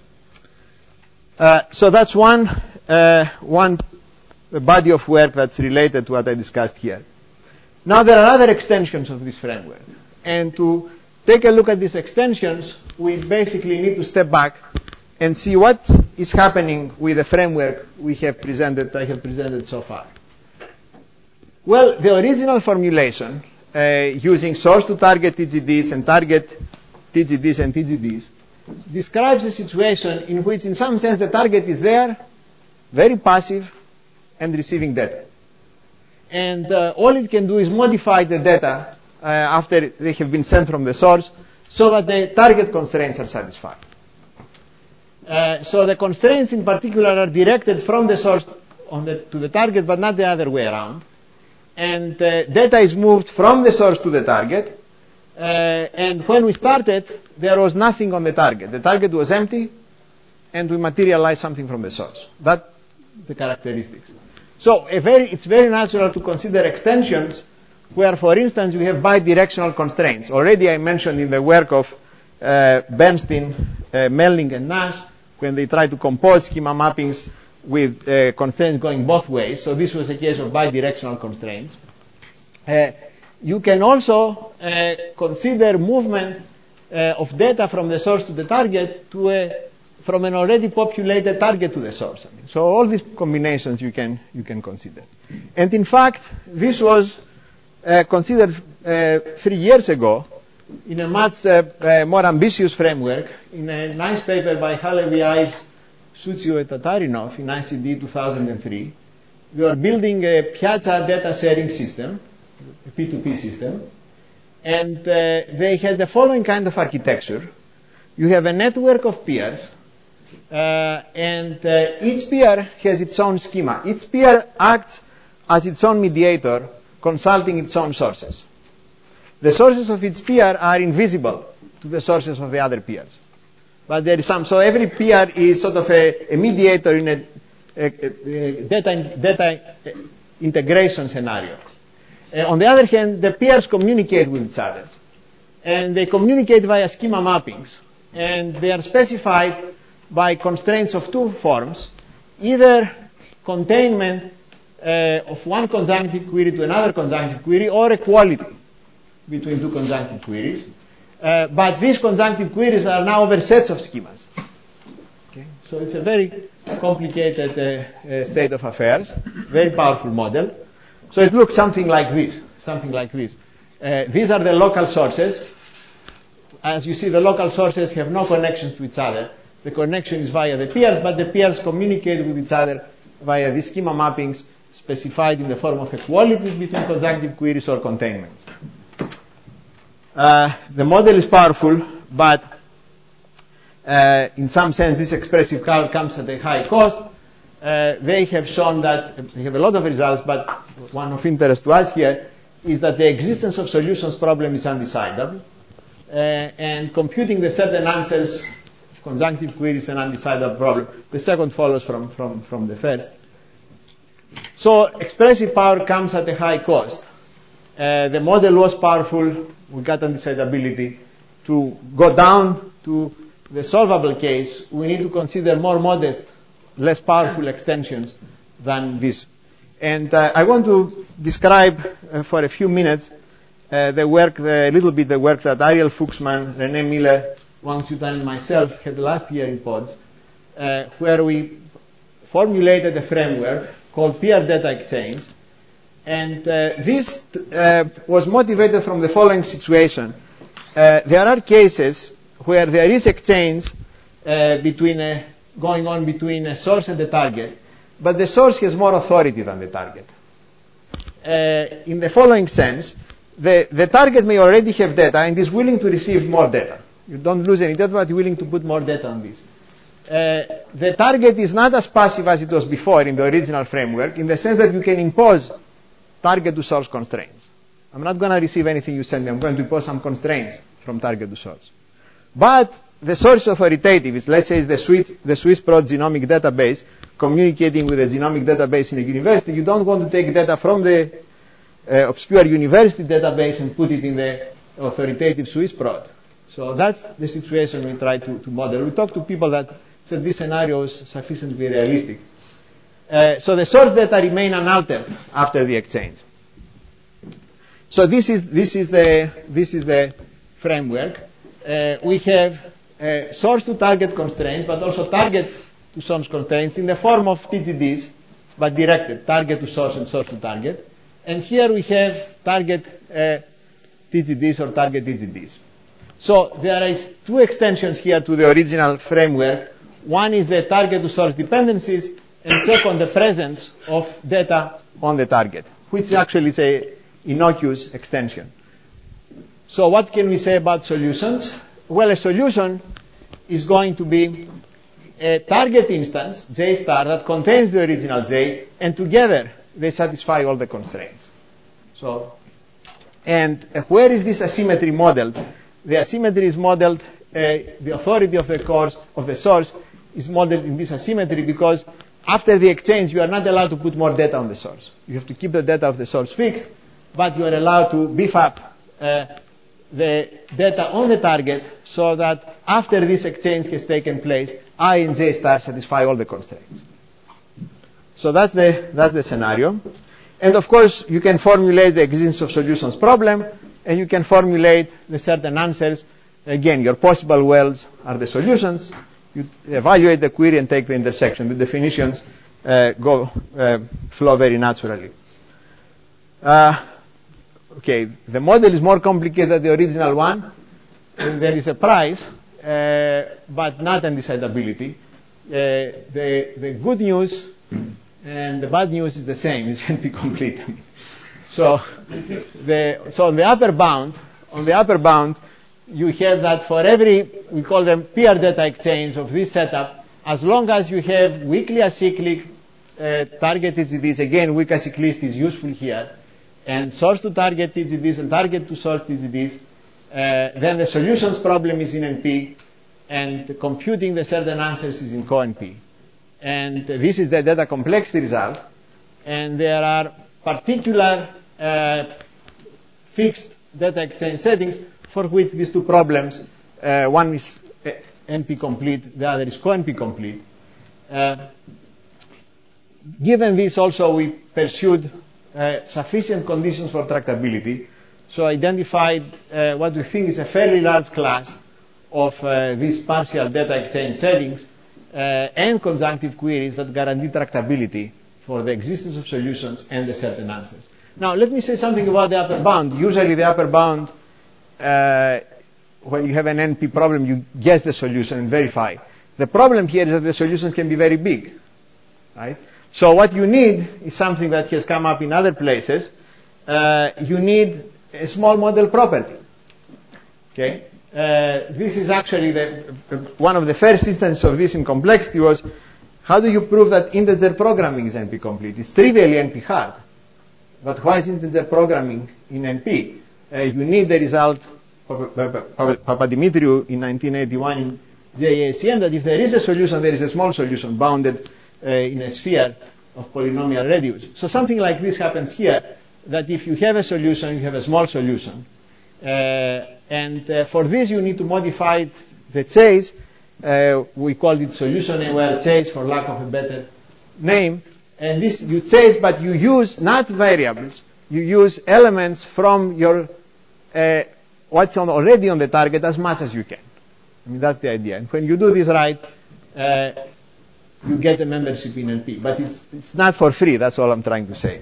Uh, so that's one, uh, one body of work that's related to what I discussed here. Now there are other extensions of this framework. And to take a look at these extensions, we basically need to step back and see what is happening with the framework we have presented, I have presented so far. Well, the original formulation, uh, using source to target T G Ds and target T G Ds and T G Ds, describes a situation in which, in some sense, the target is there, very passive, and receiving data. And uh, all it can do is modify the data uh, after they have been sent from the source so that the target constraints are satisfied. Uh, so the constraints in particular are directed from the source on the, to the target, but not the other way around. And uh, data is moved from the source to the target. Uh, and when we started, there was nothing on the target. The target was empty, and we materialized something from the source. That's the characteristics. So a very, it's very natural to consider extensions where, for instance, you have bidirectional constraints. Already I mentioned in the work of uh, Bernstein, uh, Melling, and Nash, when they tried to compose schema mappings with uh, constraints going both ways. So this was a case of bidirectional constraints. Uh, you can also uh, consider movement uh, of data from the source to the target to a, from an already populated target to the source. I mean, so all these combinations you can you can consider. And in fact, this was uh, considered uh, three years ago in a much uh, uh, more ambitious framework, in a nice paper by Halevi, Ives, Soutsio, and Tatarinov in I C D two thousand three. We are building a Piazza data sharing system, a P two P system, and uh, they had the following kind of architecture. You have a network of peers, uh, and uh, each peer has its own schema. Each peer acts as its own mediator, consulting its own sources. The sources of its peer are invisible to the sources of the other peers. But there is some, so every peer is sort of a, a mediator in a, a, a data, data integration scenario. Uh, on the other hand, the peers communicate with each other. And they communicate via schema mappings. And they are specified by constraints of two forms, either containment uh, of one conjunctive query to another conjunctive query, or equality between two conjunctive queries. Uh, but these conjunctive queries are now over sets of schemas. Okay? So it's a very complicated uh, uh, state of affairs, very powerful model. So it looks something like this, something like this. Uh, these are the local sources. As you see, the local sources have no connections to each other. The connection is via the peers, but the peers communicate with each other via these schema mappings specified in the form of equalities between conjunctive queries or containments. Uh, the model is powerful, but uh, in some sense this expressive calc comes at a high cost. Uh, they have shown that, they have a lot of results, but one of interest to us here is that the existence of solutions problem is undecidable. Uh, and computing the certain answers of conjunctive queries an undecidable problem. The second follows from, from, from the first. So expressive power comes at a high cost. Uh, the model was powerful. We got undecidability. To go down to the solvable case, we need to consider more modest, less powerful extensions than this. And uh, I want to describe uh, for a few minutes uh, the work, a little bit the work that Ariel Fuchsman, René Miller, Wang Xutan, and myself had last year in PODS, uh, where we formulated a framework called peer data exchange. And uh, this uh, was motivated from the following situation. Uh, there are cases where there is exchange uh, between a, going on between a source and the target, but the source has more authority than the target. Uh, in the following sense, the, the target may already have data and is willing to receive more data. You don't lose any data, but you're willing to put more data on this. Uh, the target is not as passive as it was before in the original framework, in the sense that you can impose target to source constraints. I'm not going to receive anything you send me. I'm going to impose some constraints from target to source. But the source authoritative is, let's say, is the Swiss, the Swiss Prot genomic database communicating with a genomic database in a university. You don't want to take data from the uh, obscure university database and put it in the authoritative Swiss Prot. So that's the situation we try to, to model. We talk to people that said this scenario is sufficiently realistic. Uh, so the source data remain unaltered after the exchange. So this is this is the this is the framework. Uh, we have uh, source to target constraints, but also target to source constraints in the form of T G Ds, but directed target to source and source to target. And here we have target uh, T G Ds or target T G Ds. So there is two extensions here to the original framework. One is the target to source dependencies, and second, the presence of data on the target, which actually is a innocuous extension. So what can we say about solutions? Well, a solution is going to be a target instance, J star, that contains the original J, and together they satisfy all the constraints. So, and uh, where is this asymmetry modeled? The asymmetry is modeled, uh, the authority of the course of the source is modeled in this asymmetry because after the exchange, you are not allowed to put more data on the source. You have to keep the data of the source fixed, but you are allowed to beef up uh, the data on the target so that after this exchange has taken place, I and J star satisfy all the constraints. So that's the, that's the scenario. And of course, you can formulate the existence of solutions problem, and you can formulate the certain answers. Again, your possible wells are the solutions. You evaluate the query and take the intersection. The definitions uh, go uh, flow very naturally. Uh, okay, the model is more complicated than the original one, and there is a price, uh, but not undecidability. Uh, the the good news and the bad news is the same. It's N P complete. so the so on the upper bound, on the upper bound, you have that for every, we call them peer data exchange of this setup, as long as you have weakly acyclic uh, target T G Ds, again, weak acyclicity is useful here, and source to target T G Ds and target to source T G Ds, uh, then the solutions problem is in N P, and computing the certain answers is in co-N P. And this is the data complexity result, and there are particular uh, fixed data exchange settings for which these two problems, uh, one is N P complete, the other is co-N P complete. Uh, given this also, we pursued uh, sufficient conditions for tractability, so identified uh, what we think is a fairly large class of uh, these partial data exchange settings uh, and conjunctive queries that guarantee tractability for the existence of solutions and the certain answers. Now, let me say something about the upper bound. Usually the upper bound, Uh, when you have an N P problem, you guess the solution and verify. The problem here is that the solutions can be very big, right? So what you need is something that has come up in other places. Uh, you need a small model property. Okay, uh, this is actually the, one of the first instances of this in complexity was how do you prove that integer programming is N P complete? It's trivially N P hard, but why is integer programming in N P? Uh, you need the result of Papadimitriou in nineteen eighty-one in J A C M that if there is a solution, there is a small solution bounded uh, in a sphere of polynomial radius. So something like this happens here, that if you have a solution, you have a small solution. Uh, and uh, for this, you need to modify the chase. Uh, we call it solution aware chase for lack of a better name. And this you chase, but you use not variables. You use elements from your uh, what's on already on the target as much as you can. I mean, that's the idea. And when you do this right, uh, you get a membership in N P. But it's, it's not for free. That's all I'm trying to say.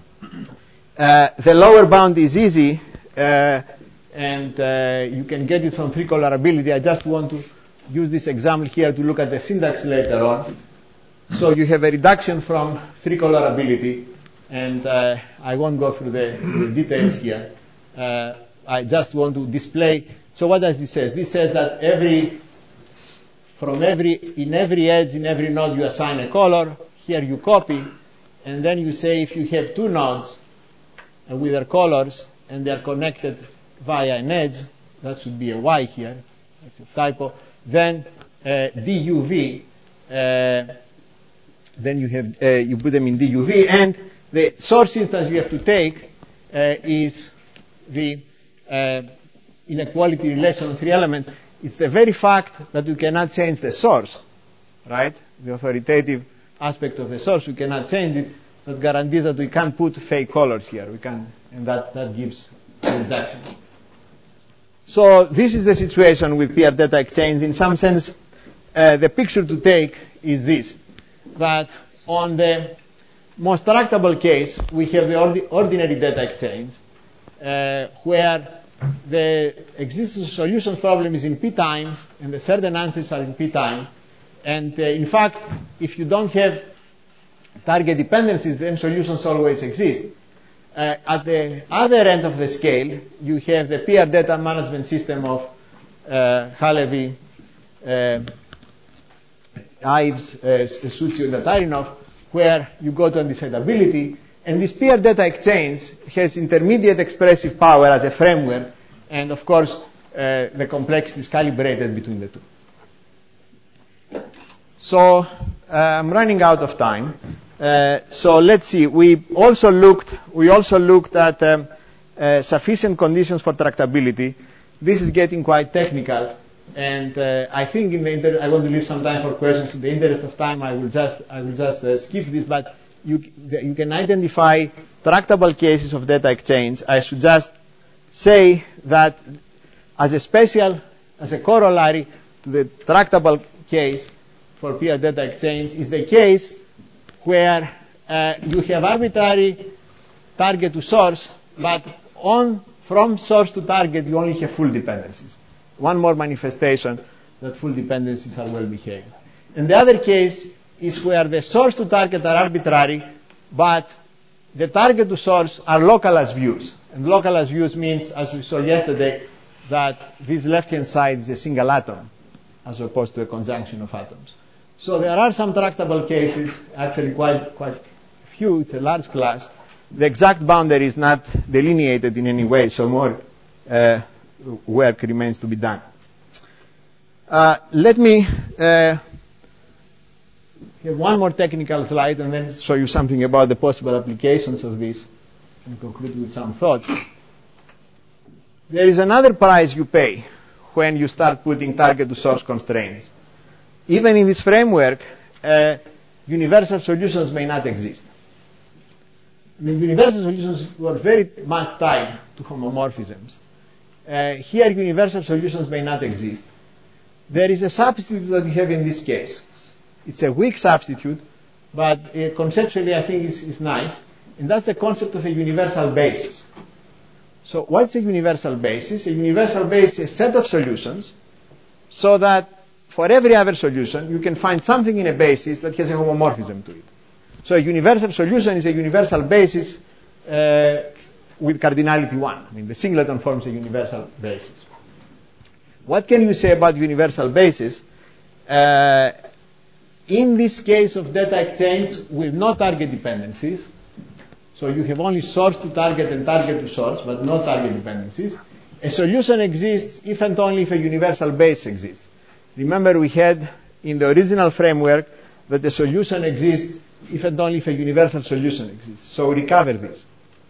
Uh, the lower bound is easy, uh, and uh, you can get it from free colorability. I just want to use this example here to look at the syntax later on. So you have a reduction from free colorability, and uh, I won't go through the, the details here. Uh, I just want to display. So what does this say? This says that every, from every, in every edge, in every node, you assign a color. Here you copy, and then you say if you have two nodes uh, with their colors and they are connected via an edge, that should be a Y here. That's a typo. Then uh, D U V. Uh, then you have uh, you put them in D U V, and the source instance you have to take uh, is the uh, inequality relation of three elements. It's the very fact that you cannot change the source, right? The authoritative aspect of the source, we cannot change it, that guarantees that we can't put fake colors here. We can, and that, that gives reduction. So this is the situation with peer data exchange. In some sense, uh, the picture to take is this, that on the most tractable case, we have the ordi- ordinary data exchange, uh, where the existence of solutions problem is in p time, and the certain answers are in p time. And uh, in fact, if you don't have target dependencies, then solutions always exist. Uh, at the other end of the scale, you have the P R data management system of uh, Halevi, uh, Ives, uh, Sutsui, and Tatarinov, where you go to undecidability. And this P R data exchange has intermediate expressive power as a framework, and of course, uh, the complexity is calibrated between the two. So uh, I'm running out of time. Uh, so let's see. We also looked. We also looked at um, uh, sufficient conditions for tractability. This is getting quite technical, and uh, I think in the inter- I want to leave some time for questions. In the interest of time, I will just I will just uh, skip this. But you you can identify tractable cases of data exchange. I should just say that as a special, as a corollary to the tractable case for P R data exchange is the case where uh, you have arbitrary target to source, but on from source to target you only have full dependencies. One more manifestation that full dependencies are well behaved. And the other case is where the source to target are arbitrary, but the target to source are local as views. And local as views means, as we saw yesterday, that this left-hand side is a single atom as opposed to a conjunction of atoms. So there are some tractable cases, actually quite quite few. It's a large class. The exact boundary is not delineated in any way, so more uh, work remains to be done. Uh, let me uh, have one more technical slide and then show you something about the possible applications of this and conclude with some thoughts. There is another price you pay when you start putting target to source constraints. Even in this framework, uh, universal solutions may not exist. I mean, universal solutions were very much tied to homomorphisms. Uh, here, universal solutions may not exist. There is a substitute that we have in this case. It's a weak substitute, but uh, conceptually I think is, is nice, and that's the concept of a universal basis. So what's a universal basis? A universal basis is a set of solutions so that for every other solution, you can find something in a basis that has a homomorphism to it. So a universal solution is a universal basis uh, with cardinality one. I mean, the singleton forms a universal basis. What can you say about universal basis? Uh, in this case of data exchange with no target dependencies, so you have only source to target and target to source, but no target dependencies, a solution exists if and only if a universal base exists. Remember, we had in the original framework that the solution exists if and only if a universal solution exists. So we recover this.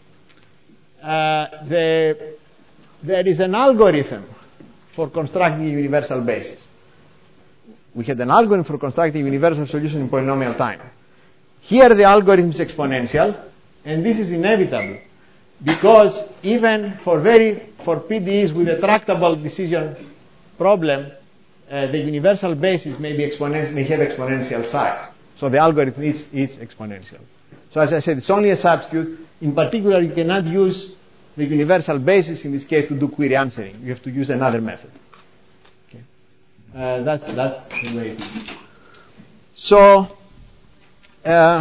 Uh, the, there is an algorithm for constructing a universal basis. We had an algorithm for constructing a universal solution in polynomial time. Here the algorithm is exponential, and this is inevitable because even for very for P D Es with a tractable decision problem, Uh, the universal basis may be exponential, may have exponential size. So the algorithm is, is exponential. So as I said, it's only a substitute. In particular, you cannot use the universal basis in this case to do query answering. You have to use another method. Okay. Uh, that's that's the way it is. So, uh,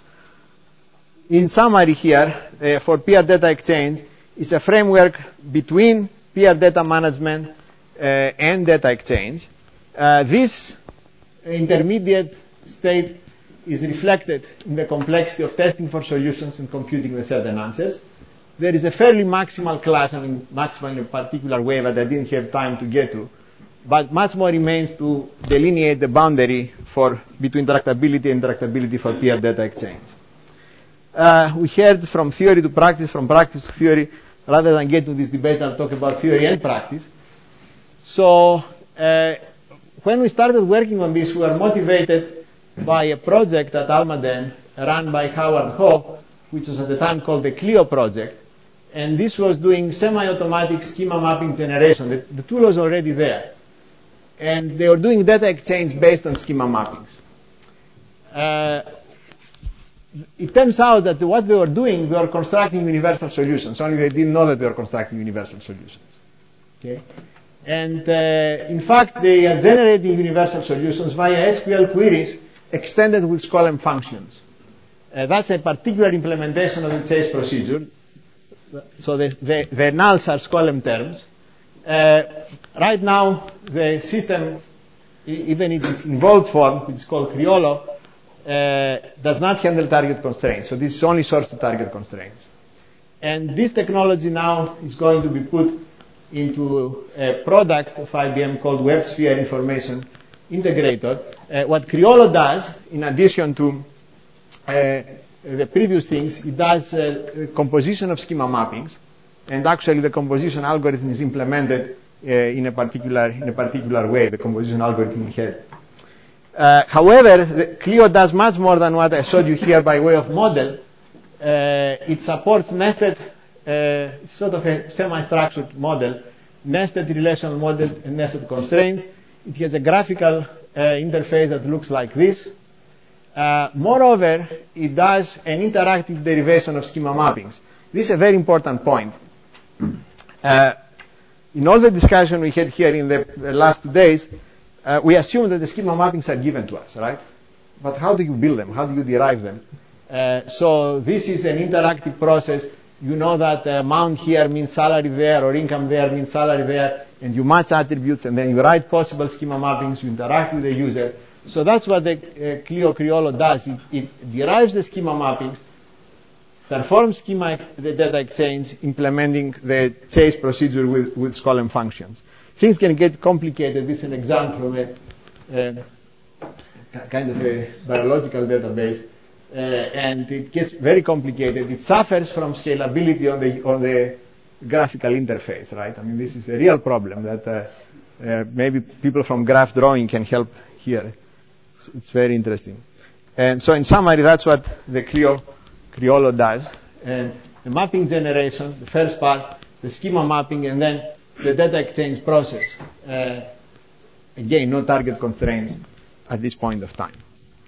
in summary here, uh, for P R data exchange, it's a framework between P R data management Uh, and data exchange. Uh, this intermediate state is reflected in the complexity of testing for solutions and computing the certain answers. There is a fairly maximal class, I mean maximal in a particular way that I didn't have time to get to, but much more remains to delineate the boundary for between tractability and tractability for P R data exchange. Uh, we heard from theory to practice, from practice to theory. Rather than get to this debate, I'll talk about theory and practice. So uh, when we started working on this, we were motivated by a project at Almaden run by Howard Ho, which was at the time called the Clio project. And this was doing semi-automatic schema mapping generation. The, the tool was already there. And they were doing data exchange based on schema mappings. Uh, it turns out that what they were doing, they were constructing universal solutions, only they didn't know that they were constructing universal solutions. Okay? And uh, in fact, they are generating universal solutions via S Q L queries extended with Scholem functions. Uh, that's a particular implementation of the chase procedure. So the, the, the nulls are Scholem terms. Uh, right now, the system, even in its involved form, which is called Criollo, uh, does not handle target constraints. So this is only source-to-target constraints. And this technology now is going to be put into a product of I B M called WebSphere Information Integrator. Uh, what Criollo does, in addition to uh, the previous things, it does uh, composition of schema mappings, and actually the composition algorithm is implemented uh, in a particular in a particular way. The composition algorithm we had. Uh, however, the Clio does much more than what I showed you here by way of model. Uh, it supports nested, uh, sort of a semi-structured model, nested relational model, and nested constraints. It has a graphical uh, interface that looks like this. Uh, moreover, it does an interactive derivation of schema mappings. This is a very important point. Uh, in all the discussion we had here in the, the last two days, uh, we assume that the schema mappings are given to us, right? But how do you build them? How do you derive them? Uh, so this is an interactive process. You know that uh, amount here means salary there, or income there means salary there, and you match attributes, and then you write possible schema mappings, you interact with the user. So that's what the uh, Clio Criollo does. It, it derives the schema mappings, performs schema the data exchange, implementing the chase procedure with, with Scholem functions. Things can get complicated. This is an example from a uh, kind of a biological database. Uh, and it gets very complicated. It suffers from scalability on the on the graphical interface, right? I mean, this is a real problem that uh, uh, maybe people from graph drawing can help here. It's, it's very interesting. And so, in summary, that's what the Clio Criollo does. And the mapping generation, the first part, the schema mapping, and then the data exchange process. Uh, again, no target constraints at this point of time.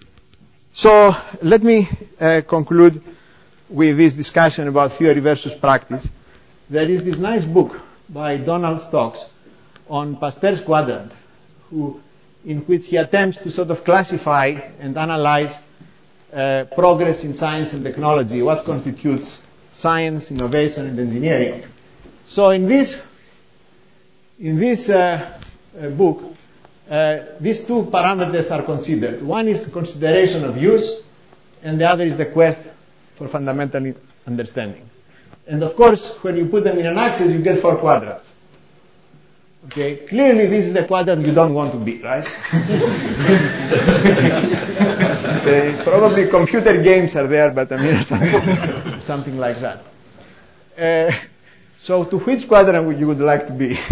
So let me uh, conclude with this discussion about theory versus practice. There is this nice book by Donald Stokes on Pasteur's quadrant, who, in which he attempts to sort of classify and analyze uh, progress in science and technology, what constitutes science, innovation, and engineering. So in this, in this uh, uh, book, Uh, these two parameters are considered. One is the consideration of use, and the other is the quest for fundamental understanding. And of course, when you put them in an axis, you get four quadrants. Okay, clearly this is the quadrant you don't want to be, right? uh, probably computer games are there, but I mean something, something like that. Uh, so, to which quadrant would you would like to be?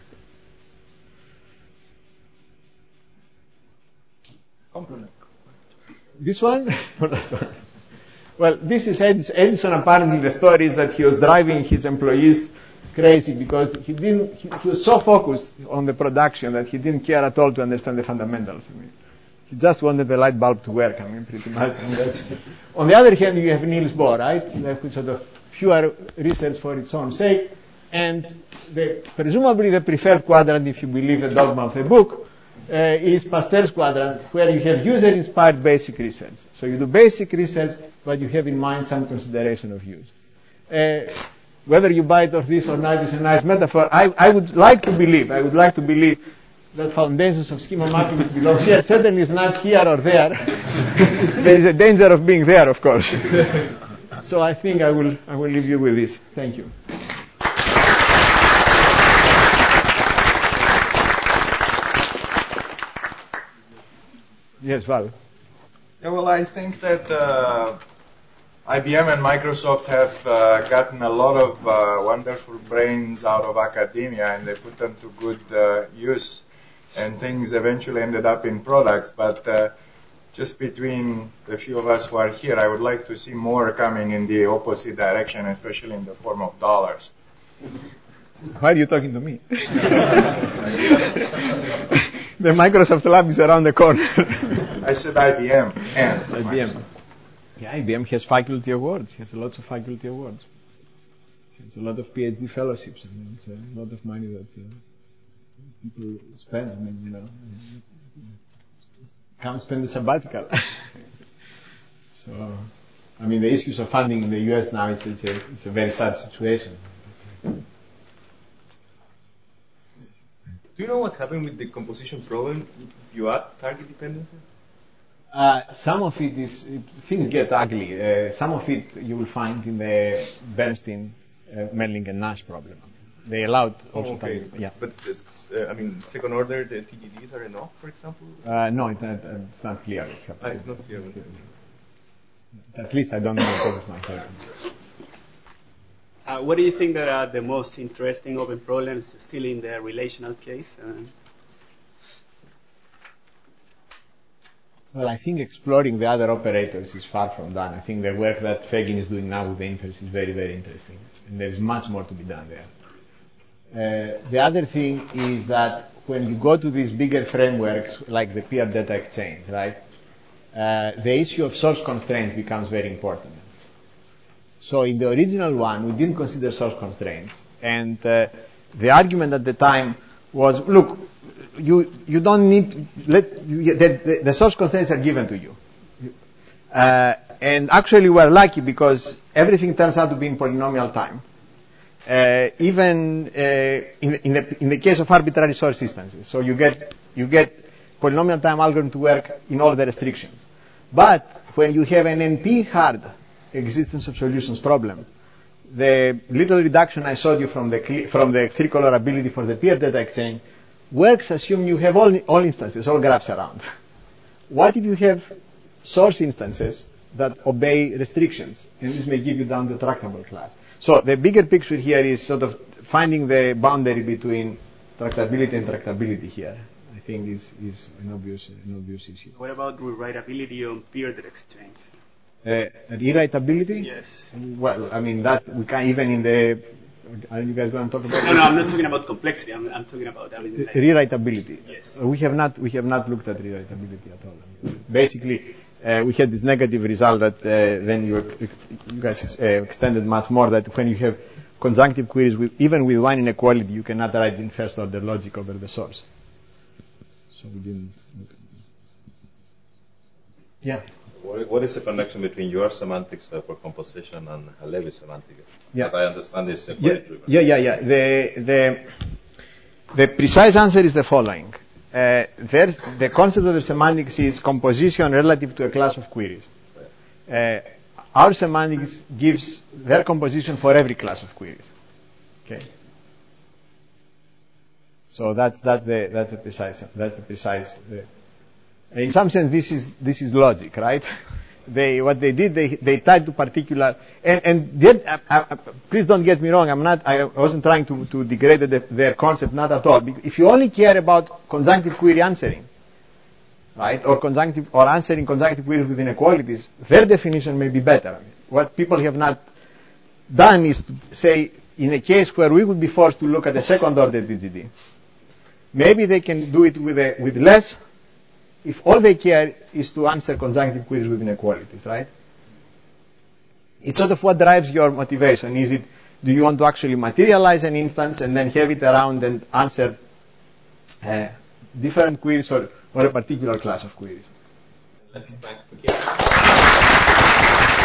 Complement. This one? Well, this is Edison. Edison. Apparently, the story is that he was driving his employees crazy because he didn't. He, he was so focused on the production that he didn't care at all to understand the fundamentals. I mean, he just wanted the light bulb to work. I mean, pretty much. I mean, that's, on the other hand, you have Niels Bohr, right? Which sort of pure research for its own sake, and the, presumably the preferred quadrant, if you believe the dogma of the book. Uh, is Pasteur's quadrant, where you have user-inspired basic research. So you do basic research, but you have in mind some consideration of use. Uh, whether you buy it or this or not is a nice metaphor. I, I would like to believe, I would like to believe that foundations of schema mapping belong here. Certainly it's not here or there. There is a danger of being there, of course. So I think I will, I will leave you with this. Thank you. Yes, Val. Yeah, well, I think that uh, I B M and Microsoft have uh, gotten a lot of uh, wonderful brains out of academia, and they put them to good uh, use, and things eventually ended up in products. But uh, just between the few of us who are here, I would like to see more coming in the opposite direction, especially in the form of dollars. Why are you talking to me? The Microsoft lab is around the corner. I said I B M and I B M. Yeah, I B M has faculty awards, has lots of faculty awards. Has a lot of PhD fellowships. I mean, it's a lot of money that uh, people spend. I mean, you know, come spend a sabbatical. So, I mean, the issues of funding in the U S now, it's, it's, a, it's a very sad situation. Do you know what happened with the composition problem if you add target dependency? Uh, some of it is, it, things get ugly. Uh, some of it you will find in the Bernstein, uh, Merling and Nash problem. They allowed also oh, okay. target, yeah. But, uh, I mean, second order, the T G Ds are enough, for example? Uh, no, it, uh, it's not clear. It's, ah, it's not clear. At least I don't know the of myself. Uh, what do you think that are the most interesting open problems still in the relational case? Uh, Well, I think exploring the other operators is far from done. I think the work that Fegin is doing now with the inverse is very, very interesting. And there is much more to be done there. Uh, the other thing is that when you go to these bigger frameworks, like the peer data exchange, right, uh, the issue of source constraints becomes very important. So in the original one, we didn't consider source constraints. And uh, the argument at the time was, look, you you don't need let you, the, the, the source constraints are given to you, uh, and actually we're lucky because everything turns out to be in polynomial time, uh, even uh, in, in the in the case of arbitrary source instances. So you get you get polynomial time algorithm to work in all the restrictions. But when you have an N P hard existence of solutions problem, the little reduction I showed you from the from the three colorability for the peer data exchange works assume you have all, all instances, all graphs around. What if you have source instances that obey restrictions? And this may give you down the tractable class. So the bigger picture here is sort of finding the boundary between tractability and tractability here. I think is is an obvious an obvious issue. What about rewritability on peer data exchange? Uh, rewritability? Yes. Well, I mean that we can even in the. Are you guys going to talk about? No, no, I'm not talking about complexity. I'm, I'm talking about I mean, like, rewritability. Yes. We have not we have not looked at rewritability at all. Basically, uh, we had this negative result that uh, then you, you guys uh, extended much more. That when you have conjunctive queries with even with one inequality, you cannot write in first order logic over the source. So we didn't. Yeah. What is the connection between your semantics uh, for composition and Halevi's semantics? Yeah. But I understand it's Yeah, equality driven. yeah, yeah, yeah. The, the, the precise answer is the following. Uh, there's, the concept of the semantics is composition relative to a class of queries. Uh, our semantics gives their composition for every class of queries. Okay. So that's, that's the, that's the precise, that's the precise, uh, in some sense, this is this is logic, right? They what they did, they they tied to particular and and then, uh, uh, please don't get me wrong. I'm not. I wasn't trying to to degrade the, their concept, not at all. If you only care about conjunctive query answering, right, or conjunctive or answering conjunctive queries with inequalities, their definition may be better. What people have not done is to say, in a case where we would be forced to look at the second order T G D, maybe they can do it with a, with less. If all they care is to answer conjunctive queries with inequalities, right? It's sort of what drives your motivation. Is it, do you want to actually materialize an instance and then have it around and answer uh, different queries or, or a particular class of queries? Let's thank